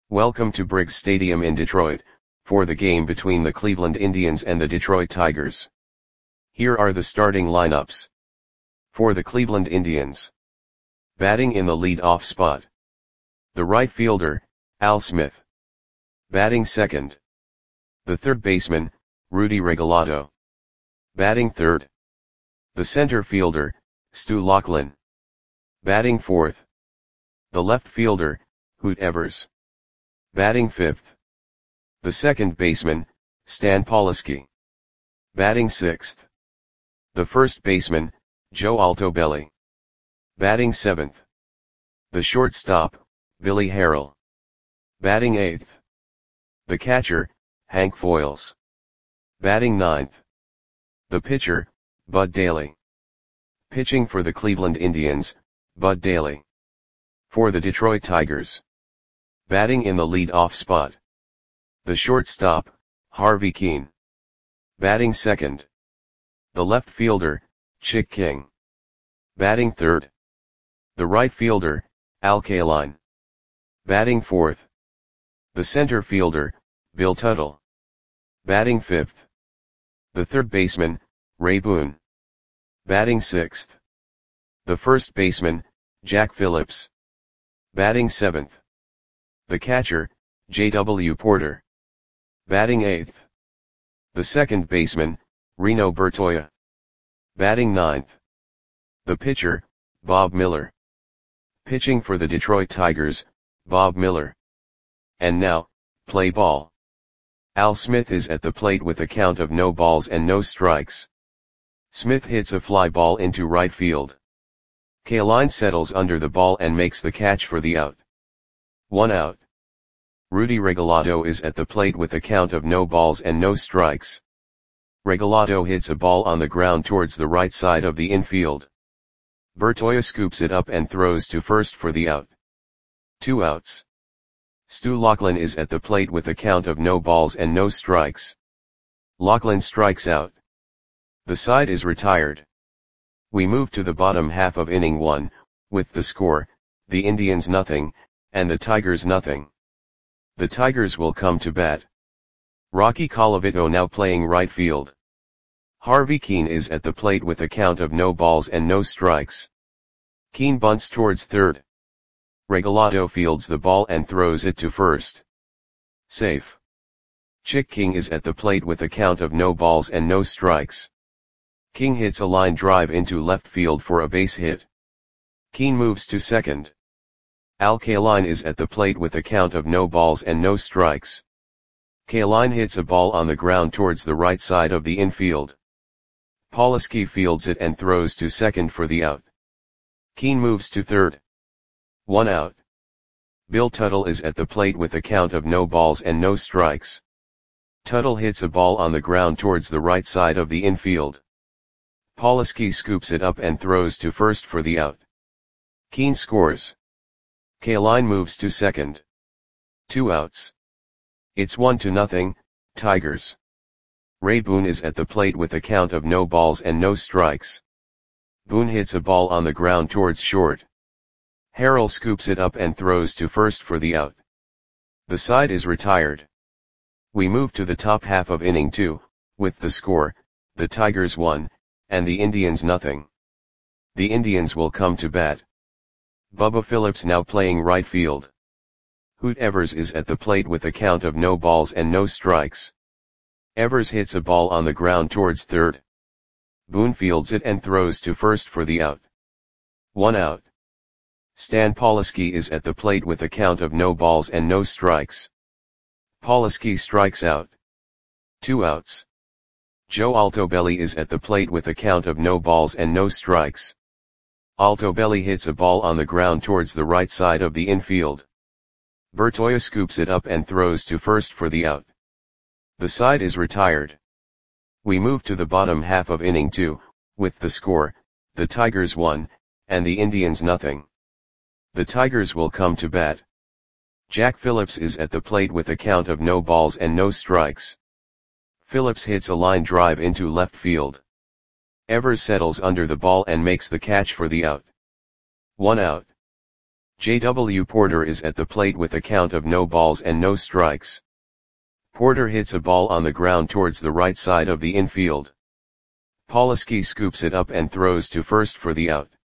Welcome to Briggs Stadium in Detroit, for the game between the Cleveland Indians and the Detroit Tigers. Here are the starting lineups. For the Cleveland Indians. Batting in the lead-off spot. The right fielder, Al Smith. Batting second. The third baseman, Rudy Regalado. Batting third. The center fielder, Stu Laughlin. Batting fourth. The left fielder, Hoot Evers. Batting fifth. The second baseman, Stan Polisky. Batting sixth. The first baseman, Joe Altobelli. Batting seventh. The shortstop, Billy Harrell. Batting eighth. The catcher, Hank Foils. Batting ninth. The pitcher, Bud Daly. Pitching for the Cleveland Indians, Bud Daly. For the Detroit Tigers. Batting in the lead-off spot. The shortstop, Harvey Kuenn. Batting second. The left fielder, Chick King. Batting third. The right fielder, Al Kaline. Batting fourth. The center fielder, Bill Tuttle. Batting fifth. The third baseman, Ray Boone. Batting sixth. The first baseman, Jack Phillips. Batting seventh. The catcher, J.W. Porter. Batting eighth. The second baseman, Reno Bertoia. Batting ninth. The pitcher, Bob Miller. Pitching for the Detroit Tigers, Bob Miller. And now, play ball. Al Smith is at the plate with a count of no balls and no strikes. Smith hits a fly ball into right field. Kaline settles under the ball and makes the catch for the out. 1 out. Rudy Regalado is at the plate with a count of no balls and no strikes. Regalado hits a ball on the ground towards the right side of the infield. Bertoia scoops it up and throws to first for the out. 2 outs. Stu Laughlin is at the plate with a count of no balls and no strikes. Laughlin strikes out. The side is retired. We move to the bottom half of inning 1, with the score, the Indians nothing, and the Tigers nothing. The Tigers will come to bat. Rocky Colavito now playing right field. Harvey Kuenn is at the plate with a count of no balls and no strikes. Kuenn bunts towards third. Regalado fields the ball and throws it to first. Safe. Chick King is at the plate with a count of no balls and no strikes. King hits a line drive into left field for a base hit. Kuenn moves to second. Al Kaline is at the plate with a count of no balls and no strikes. Kaline hits a ball on the ground towards the right side of the infield. Polisky fields it and throws to second for the out. Kuenn moves to third. 1 out. Bill Tuttle is at the plate with a count of no balls and no strikes. Tuttle hits a ball on the ground towards the right side of the infield. Polisky scoops it up and throws to first for the out. Kuenn scores. Kaline moves to second. 2 outs. It's 1-0, Tigers. Ray Boone is at the plate with a count of no balls and no strikes. Boone hits a ball on the ground towards short. Harrell scoops it up and throws to first for the out. The side is retired. We move to the top half of inning 2, with the score, the Tigers 1, and the Indians nothing. The Indians will come to bat. Bubba Phillips now playing right field. Hoot Evers is at the plate with a count of no balls and no strikes. Evers hits a ball on the ground towards third. Boone fields it and throws to first for the out. 1 out. Stan Polisky is at the plate with a count of no balls and no strikes. Polisky strikes out. 2 outs. Joe Altobelli is at the plate with a count of no balls and no strikes. Altobelli hits a ball on the ground towards the right side of the infield. Bertoia scoops it up and throws to first for the out. The side is retired. We move to the bottom half of inning 2, with the score, the Tigers 1, and the Indians nothing. The Tigers will come to bat. Jack Phillips is at the plate with a count of no balls and no strikes. Phillips hits a line drive into left field. Evers settles under the ball and makes the catch for the out. 1 out. J.W. Porter is at the plate with a count of no balls and no strikes. Porter hits a ball on the ground towards the right side of the infield. Polosky scoops it up and throws to first for the out.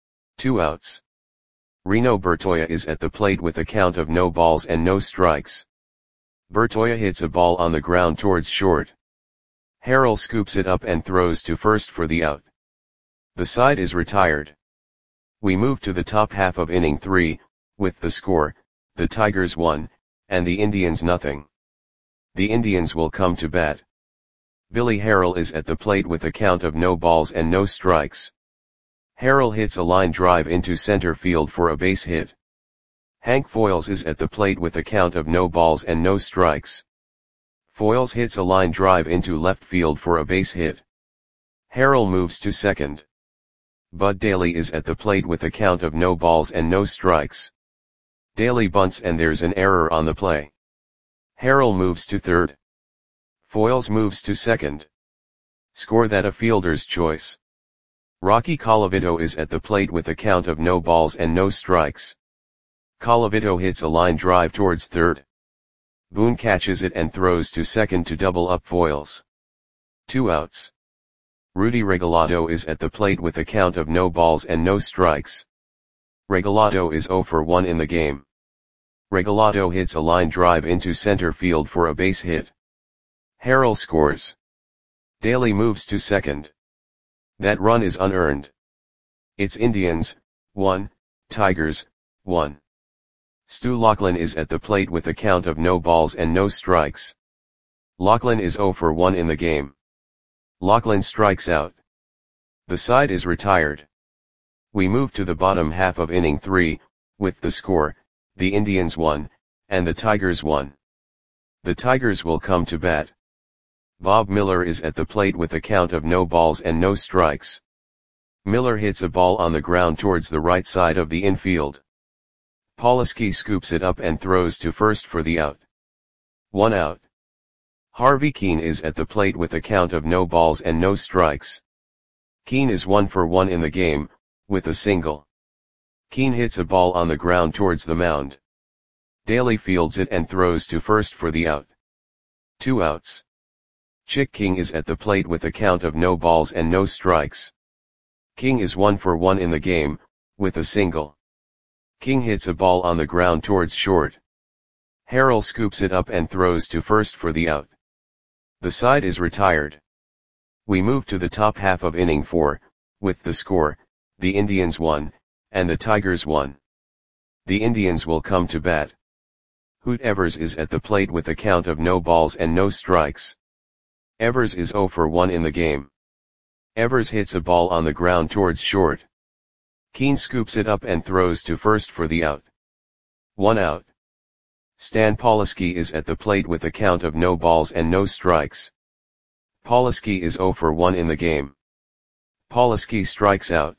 2 outs. Reno Bertoia is at the plate with a count of no balls and no strikes. Bertoia hits a ball on the ground towards short. Harrell scoops it up and throws to first for the out. The side is retired. We move to the top half of inning 3, with the score, the Tigers 1, and the Indians nothing. The Indians will come to bat. Billy Harrell is at the plate with a count of no balls and no strikes. Harrell hits a line drive into center field for a base hit. Hank Foils is at the plate with a count of no balls and no strikes. Foils hits a line drive into left field for a base hit. Harrell moves to second. Bud Daly is at the plate with a count of no balls and no strikes. Daly bunts and there's an error on the play. Harrell moves to third. Foils moves to second. Score that a fielder's choice. Rocky Colavito is at the plate with a count of no balls and no strikes. Colavito hits a line drive towards third. Boone catches it and throws to second to double up Foils. 2 outs. Rudy Regalado is at the plate with a count of no balls and no strikes. Regalado is 0 for 1 in the game. Regalado hits a line drive into center field for a base hit. Harrell scores. Daly moves to second. That run is unearned. It's Indians, 1, Tigers, 1. Stu Laughlin is at the plate with a count of no balls and no strikes. Laughlin is 0 for 1 in the game. Laughlin strikes out. The side is retired. We move to the bottom half of inning 3, with the score, the Indians 1, and the Tigers 1. The Tigers will come to bat. Bob Miller is at the plate with a count of no balls and no strikes. Miller hits a ball on the ground towards the right side of the infield. Polosky scoops it up and throws to first for the out. 1 out. Harvey Keene is at the plate with a count of no balls and no strikes. Keene is 1 for 1 in the game, with a single. Keene hits a ball on the ground towards the mound. Daly fields it and throws to first for the out. 2 outs. Chick King is at the plate with a count of no balls and no strikes. King is 1 for 1 in the game, with a single. King hits a ball on the ground towards short. Harrell scoops it up and throws to first for the out. The side is retired. We move to the top half of inning 4, with the score, the Indians 1, and the Tigers 1. The Indians will come to bat. Hoot Evers is at the plate with a count of no balls and no strikes. Evers is 0 for 1 in the game. Evers hits a ball on the ground towards short. Keene scoops it up and throws to first for the out. 1 out. Stan Polosky is at the plate with a count of no balls and no strikes. Polosky is 0 for 1 in the game. Polosky strikes out.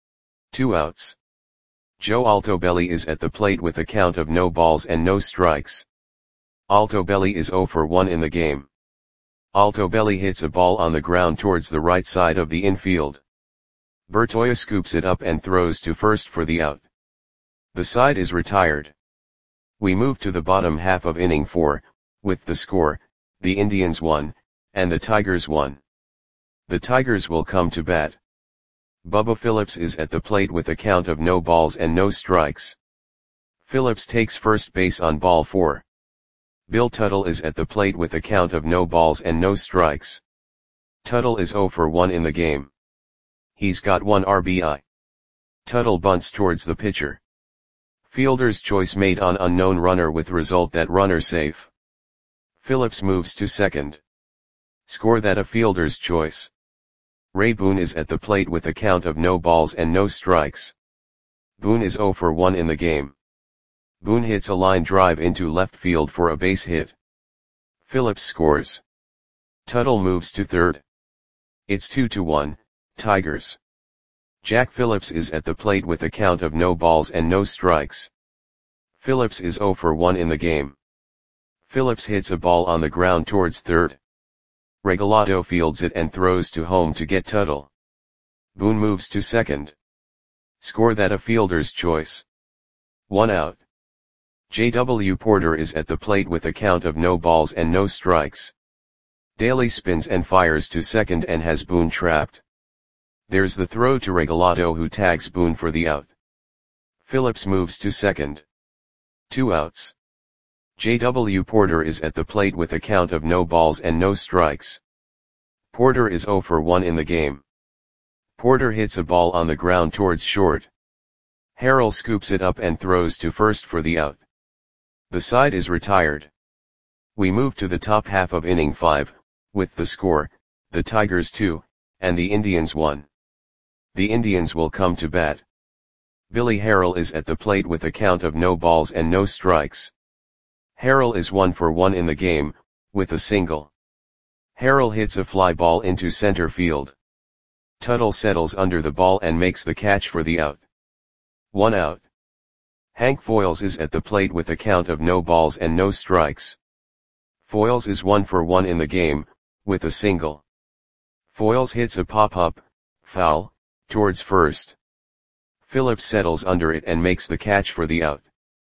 2 outs. Joe Altobelli is at the plate with a count of no balls and no strikes. Altobelli is 0 for 1 in the game. Altobelli hits a ball on the ground towards the right side of the infield. Bertoia scoops it up and throws to first for the out. The side is retired. We move to the bottom half of inning 4, with the score, the Indians 1, and the Tigers 1. The Tigers will come to bat. Bubba Phillips is at the plate with a count of no balls and no strikes. Phillips takes first base on ball 4. Bill Tuttle is at the plate with a count of no balls and no strikes. Tuttle is 0 for 1 in the game. He's got 1 RBI. Tuttle bunts towards the pitcher. Fielder's choice made on unknown runner with result that runner safe. Phillips moves to second. Score that a fielder's choice. Ray Boone is at the plate with a count of no balls and no strikes. Boone is 0 for 1 in the game. Boone hits a line drive into left field for a base hit. Phillips scores. Tuttle moves to third. It's 2-1, Tigers. Jack Phillips is at the plate with a count of no balls and no strikes. Phillips is 0 for 1 in the game. Phillips hits a ball on the ground towards third. Regalado fields it and throws to home to get Tuttle. Boone moves to second. Score that a fielder's choice. 1 out. J.W. Porter is at the plate with a count of no balls and no strikes. Daly spins and fires to second and has Boone trapped. There's the throw to Regalado, who tags Boone for the out. Phillips moves to second. 2 outs. J.W. Porter is at the plate with a count of no balls and no strikes. Porter is 0 for 1 in the game. Porter hits a ball on the ground towards short. Harrell scoops it up and throws to first for the out. The side is retired. We move to the top half of inning 5, with the score, the Tigers 2, and the Indians 1. The Indians will come to bat. Billy Harrell is at the plate with a count of no balls and no strikes. Harrell is 1 for 1 in the game, with a single. Harrell hits a fly ball into center field. Tuttle settles under the ball and makes the catch for the out. 1 out. Hank Foils is at the plate with a count of no balls and no strikes. Foils is 1 for 1 in the game, with a single. Foils hits a pop-up, foul, towards first. Phillips settles under it and makes the catch for the out.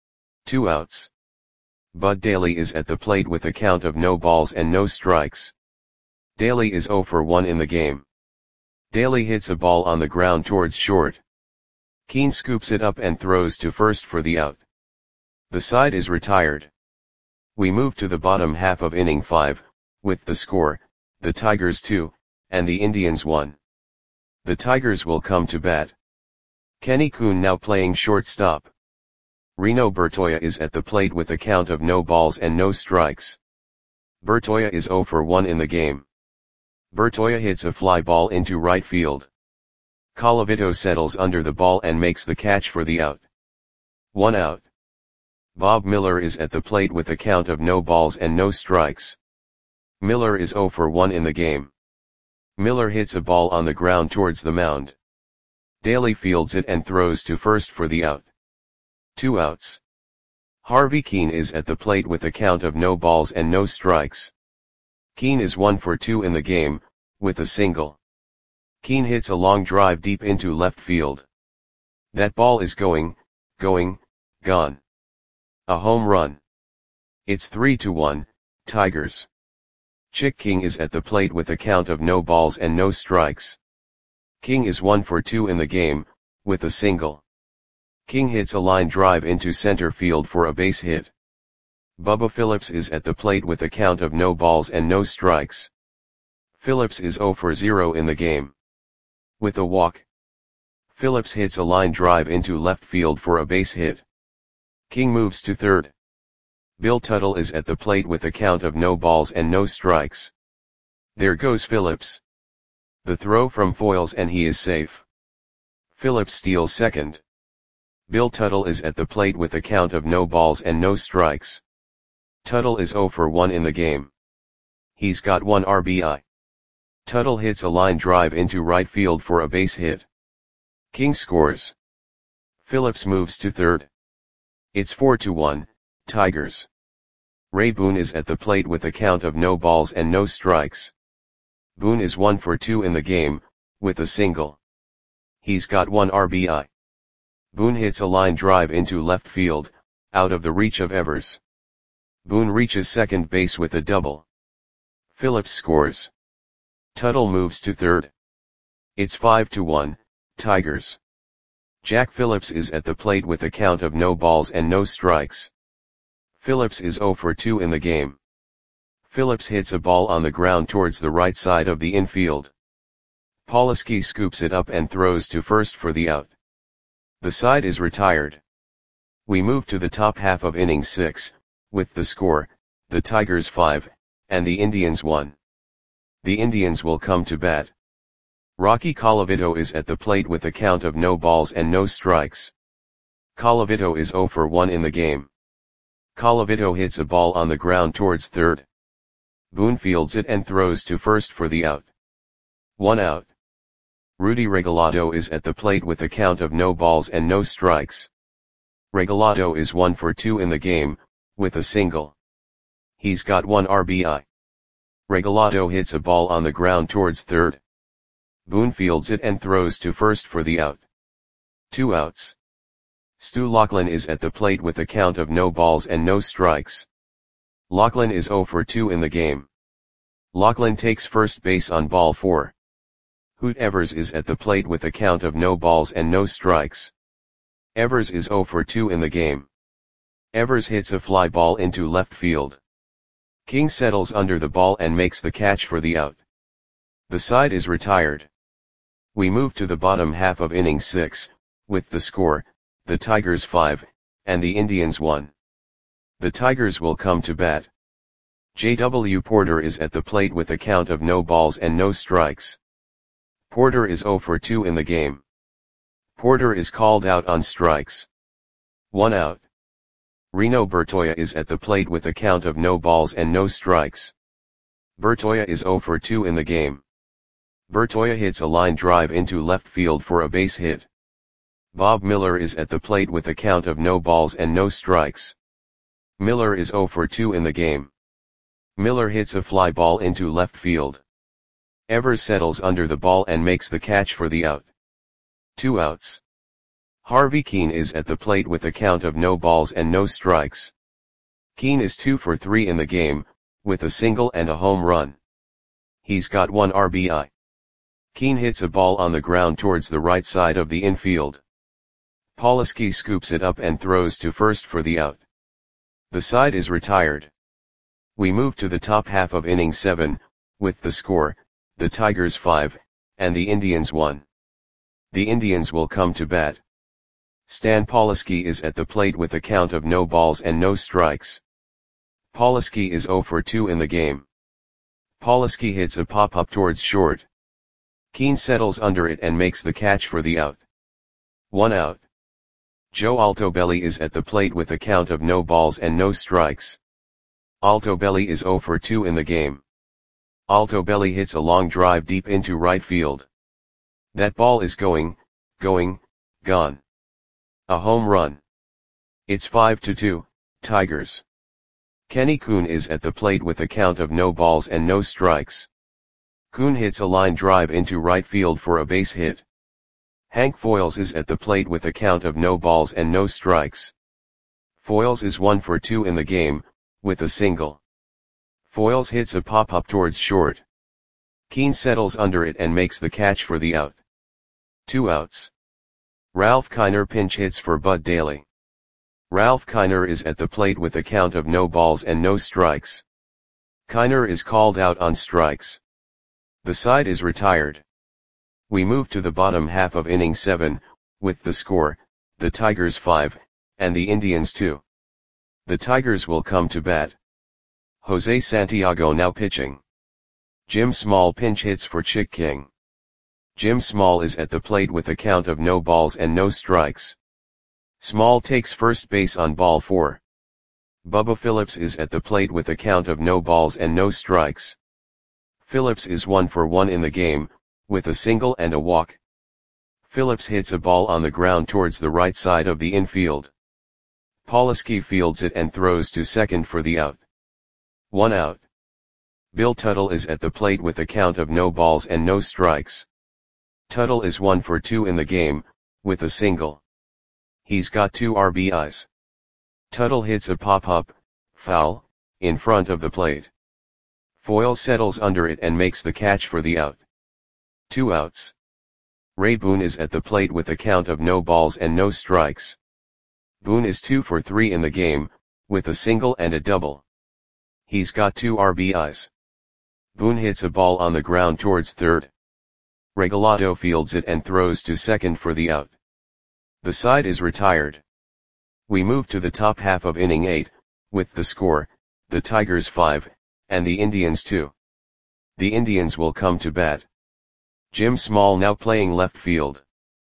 2 outs. Bud Daly is at the plate with a count of no balls and no strikes. Daly is 0 for 1 in the game. Daly hits a ball on the ground towards short. Keane scoops it up and throws to first for the out. The side is retired. We move to the bottom half of inning 5, with the score, the Tigers 2, and the Indians 1. The Tigers will come to bat. Kenny Kuhn now playing shortstop. Reno Bertoia is at the plate with a count of no balls and no strikes. Bertoia is 0 for 1 in the game. Bertoia hits a fly ball into right field. Colavito settles under the ball and makes the catch for the out. 1 out. Bob Miller is at the plate with a count of no balls and no strikes. Miller is 0 for 1 in the game. Miller hits a ball on the ground towards the mound. Daly fields it and throws to first for the out. 2 outs. Harvey Keene is at the plate with a count of no balls and no strikes. Keene is 1 for 2 in the game, with a single. Keene hits a long drive deep into left field. That ball is gone. A home run. It's 3-1, Tigers. Chick King is at the plate with a count of no balls and no strikes. King is 1 for 2 in the game, with a single. King hits a line drive into center field for a base hit. Bubba Phillips is at the plate with a count of no balls and no strikes. Phillips is 0 for 0 in the game. With a walk. Phillips hits a line drive into left field for a base hit. King moves to third. Bill Tuttle is at the plate with a count of no balls and no strikes. There goes Phillips. The throw from Foils and he is safe. Phillips steals second. Bill Tuttle is at the plate with a count of no balls and no strikes. Tuttle is 0 for 1 in the game. He's got 1 RBI. Tuttle hits a line drive into right field for a base hit. King scores. Phillips moves to third. It's 4-1, Tigers. Ray Boone is at the plate with a count of no balls and no strikes. Boone is 1 for 2 in the game, with a single. He's got 1 RBI. Boone hits a line drive into left field, out of the reach of Evers. Boone reaches second base with a double. Phillips scores. Tuttle moves to third. It's 5-1, Tigers. Jack Phillips is at the plate with a count of no balls and no strikes. Phillips is 0 for 2 in the game. Phillips hits a ball on the ground towards the right side of the infield. Polowski scoops it up and throws to first for the out. The side is retired. We move to the top half of inning 6, with the score, the Tigers 5, and the Indians 1. The Indians will come to bat. Rocky Colavito is at the plate with a count of no balls and no strikes. Colavito is 0 for 1 in the game. Colavito hits a ball on the ground towards third. Boone fields it and throws to first for the out. 1 out. Rudy Regalado is at the plate with a count of no balls and no strikes. Regalado is 1 for 2 in the game, with a single. He's got 1 RBI. Regalado hits a ball on the ground towards third. Boone fields it and throws to first for the out. 2 outs. Stu Laughlin is at the plate with a count of no balls and no strikes. Laughlin is 0 for 2 in the game. Laughlin takes first base on ball 4. Hoot Evers is at the plate with a count of no balls and no strikes. Evers is 0 for 2 in the game. Evers hits a fly ball into left field. King settles under the ball and makes the catch for the out. The side is retired. We move to the bottom half of inning 6, with the score, the Tigers 5, and the Indians 1. The Tigers will come to bat. J.W. Porter is at the plate with a count of no balls and no strikes. Porter is 0 for 2 in the game. Porter is called out on strikes. 1 out. Reno Bertoia is at the plate with a count of no balls and no strikes. Bertoia is 0 for 2 in the game. Bertoia hits a line drive into left field for a base hit. Bob Miller is at the plate with a count of no balls and no strikes. Miller is 0 for 2 in the game. Miller hits a fly ball into left field. Evers settles under the ball and makes the catch for the out. 2 outs. Harvey Keene is at the plate with a count of no balls and no strikes. Keene is 2 for 3 in the game, with a single and a home run. He's got 1 RBI. Keene hits a ball on the ground towards the right side of the infield. Polowski scoops it up and throws to first for the out. The side is retired. We move to the top half of inning 7, with the score, the Tigers 5, and the Indians 1. The Indians will come to bat. Stan Polowski is at the plate with a count of no balls and no strikes. Polowski is 0 for 2 in the game. Polowski hits a pop-up towards short. Keene settles under it and makes the catch for the out. 1 out. Joe Altobelli is at the plate with a count of no balls and no strikes. Altobelli is 0 for 2 in the game. Altobelli hits a long drive deep into right field. That ball is gone. A home run. It's 5-2, Tigers. Kenny Kuhn is at the plate with a count of no balls and no strikes. Kuhn hits a line drive into right field for a base hit. Hank Foils is at the plate with a count of no balls and no strikes. Foils is 1 for 2 in the game, with a single. Foils hits a pop-up towards short. Keene settles under it and makes the catch for the out. 2 outs. Ralph Kiner pinch hits for Bud Daly. Ralph Kiner is at the plate with a count of no balls and no strikes. Kiner is called out on strikes. The side is retired. We move to the bottom half of inning 7, with the score, the Tigers 5, and the Indians 2. The Tigers will come to bat. Jose Santiago now pitching. Jim Small pinch hits for Chick King. Jim Small is at the plate with a count of no balls and no strikes. Small takes first base on ball 4. Bubba Phillips is at the plate with a count of no balls and no strikes. Phillips is 1 for 1 in the game, with a single and a walk. Phillips hits a ball on the ground towards the right side of the infield. Polowski fields it and throws to second for the out. 1 out. Bill Tuttle is at the plate with a count of no balls and no strikes. Tuttle is 1 for 2 in the game, with a single. He's got 2 RBIs. Tuttle hits a pop-up, foul, in front of the plate. Foyle settles under it and makes the catch for the out. 2 outs. Ray Boone is at the plate with a count of no balls and no strikes. Boone is 2 for 3 in the game, with a single and a double. He's got 2 RBIs. Boone hits a ball on the ground towards third. Regalado fields it and throws to second for the out. The side is retired. We move to the top half of inning 8, with the score, the Tigers 5, and the Indians 2. The Indians will come to bat. Jim Small now playing left field.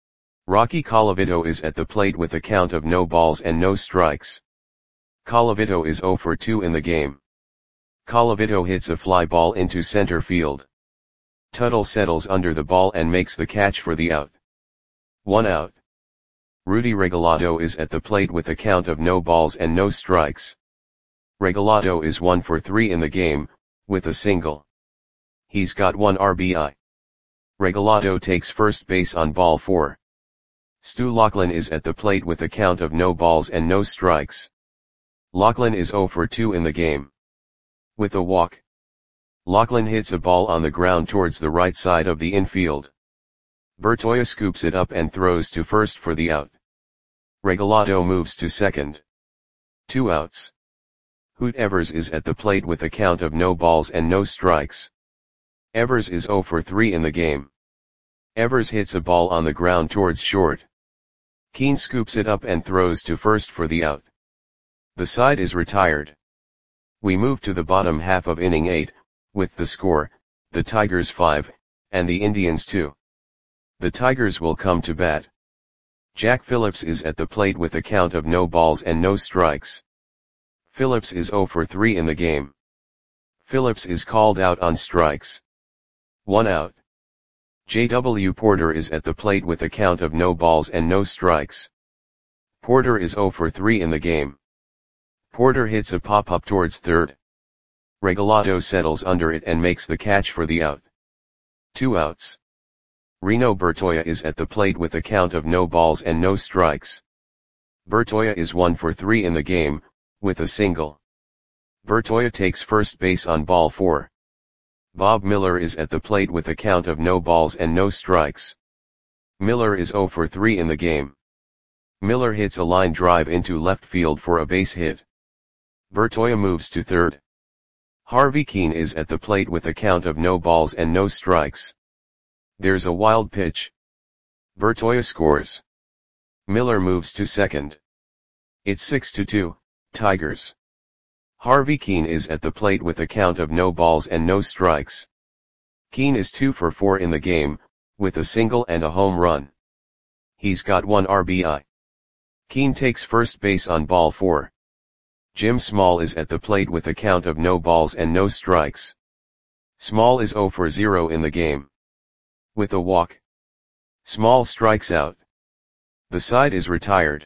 Rocky Colavito is at the plate with a count of no balls and no strikes. Colavito is 0 for 2 in the game. Colavito hits a fly ball into center field. Tuttle settles under the ball and makes the catch for the out. 1 out. Rudy Regalado is at the plate with a count of no balls and no strikes. Regalado is 1 for 3 in the game, with a single. He's got 1 RBI. Regalado takes first base on ball 4. Stu Laughlin is at the plate with a count of no balls and no strikes. Laughlin is 0 for 2 in the game. With a walk, Laughlin hits a ball on the ground towards the right side of the infield. Bertoia scoops it up and throws to first for the out. Regalado moves to second. 2 outs. Hoot Evers is at the plate with a count of no balls and no strikes. Evers is 0 for 3 in the game. Evers hits a ball on the ground towards short. Keane scoops it up and throws to first for the out. The side is retired. We move to the bottom half of inning 8, with the score, the Tigers 5, and the Indians 2. The Tigers will come to bat. Jack Phillips is at the plate with a count of no balls and no strikes. Phillips is 0 for 3 in the game. Phillips is called out on strikes. 1 out. J.W. Porter is at the plate with a count of no balls and no strikes. Porter is 0 for 3 in the game. Porter hits a pop-up towards third. Regalado settles under it and makes the catch for the out. 2 outs. Reno Bertoia is at the plate with a count of no balls and no strikes. Bertoia is 1 for 3 in the game, with a single. Bertoia takes first base on ball 4. Bob Miller is at the plate with a count of no balls and no strikes. Miller is 0 for 3 in the game. Miller hits a line drive into left field for a base hit. Bertoia moves to third. Harvey Keane is at the plate with a count of no balls and no strikes. There's a wild pitch. Bertoia scores. Miller moves to second. It's 6-2, Tigers. Harvey Keane is at the plate with a count of no balls and no strikes. Keane is 2 for 4 in the game, with a single and a home run. He's got 1 RBI. Keane takes first base on ball 4. Jim Small is at the plate with a count of no balls and no strikes. Small is 0 for 0 in the game. With a walk, Small strikes out. The side is retired.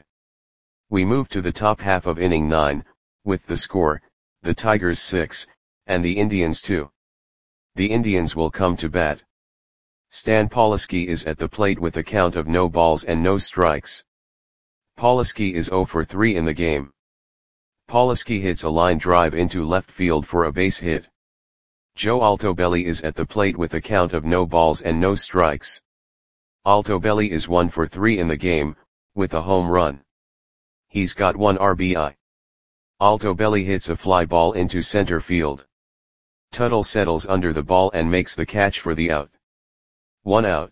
We move to the top half of inning 9, with the score, the Tigers 6, and the Indians 2. The Indians will come to bat. Stan Pawlowski is at the plate with a count of no balls and no strikes. Pawlowski is 0 for 3 in the game. Pawlowski hits a line drive into left field for a base hit. Joe Altobelli is at the plate with a count of no balls and no strikes. Altobelli is 1 for 3 in the game, with a home run. He's got 1 RBI. Altobelli hits a fly ball into center field. Tuttle settles under the ball and makes the catch for the out. 1 out.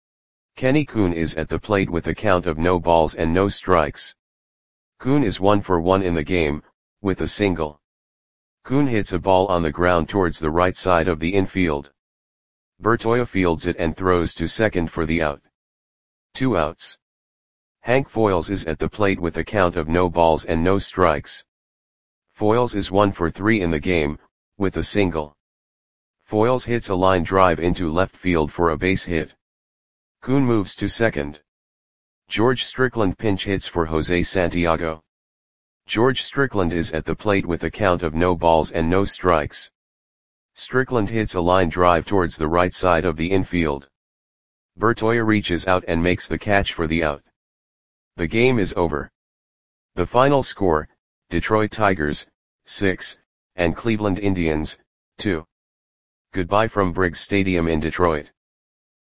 Kenny Kuhn is at the plate with a count of no balls and no strikes. Kuhn is 1 for 1 in the game, with a single. Kuhn hits a ball on the ground towards the right side of the infield. Bertoia fields it and throws to second for the out. 2 outs. Hank Foils is at the plate with a count of no balls and no strikes. Foils is 1 for 3 in the game, with a single. Foils hits a line drive into left field for a base hit. Kuhn moves to second. George Strickland pinch hits for Jose Santiago. George Strickland is at the plate with a count of no balls and no strikes. Strickland hits a line drive towards the right side of the infield. Bertoia reaches out and makes the catch for the out. The game is over. The final score, Detroit Tigers, 6, and Cleveland Indians, 2. Goodbye from Briggs Stadium in Detroit.